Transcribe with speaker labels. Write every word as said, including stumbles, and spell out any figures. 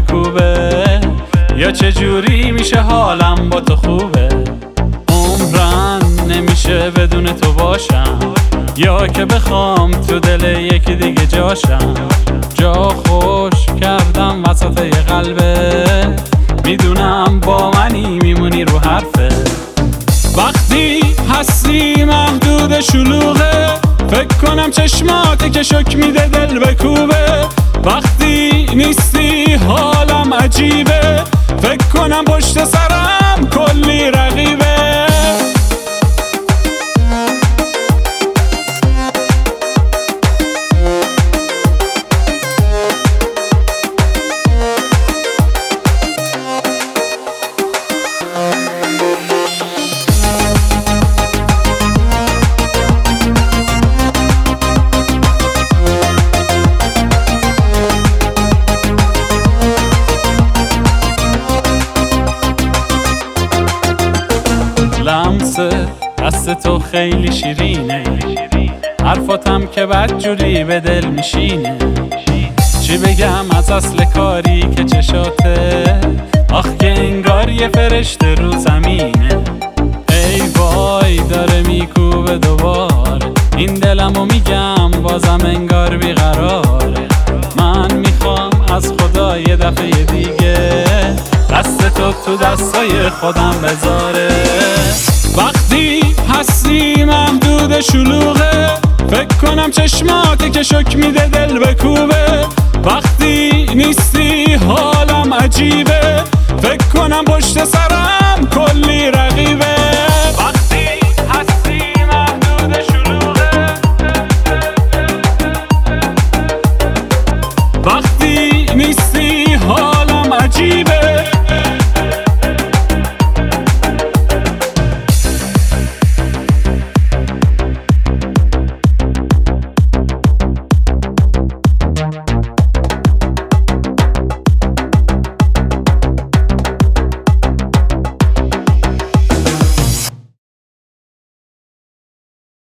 Speaker 1: بکوبه، یا چه جوری میشه حالم با تو خوبه. عمرن نمیشه بدون تو باشم، یا که بخوام تو دل یکی دیگه جاشم. جا خوش کردم وسط یه قلبه، میدونم با منی میمونی رو حرفه. وقتی هستی محدود شلوغه، فکر کنم چشماته که شک میده دل بکوبه. وقتی نیستی حالم عجیبه، فکر کنم پشت سرم کلی رقیبه. لمس دست تو خیلی شیرینه، حرفاتم که بدجوری به دل میشینه. چی بگم از اصل کاری که چشاته، آخ که انگار یه فرشته رو زمینه. ای وای داره میکوبه دوباره، این دلمو میگم بازم انگار بیقراره. من میخوام از خدا یه دفعه دیگه دست تو تو دستای خودم بذاره. وقتی هستی محدود شلوغه، فکر کنم چشماته که شک میده دل بکوبه. وقتی نیستی حالم عجیبه، فکر کنم پشت سرم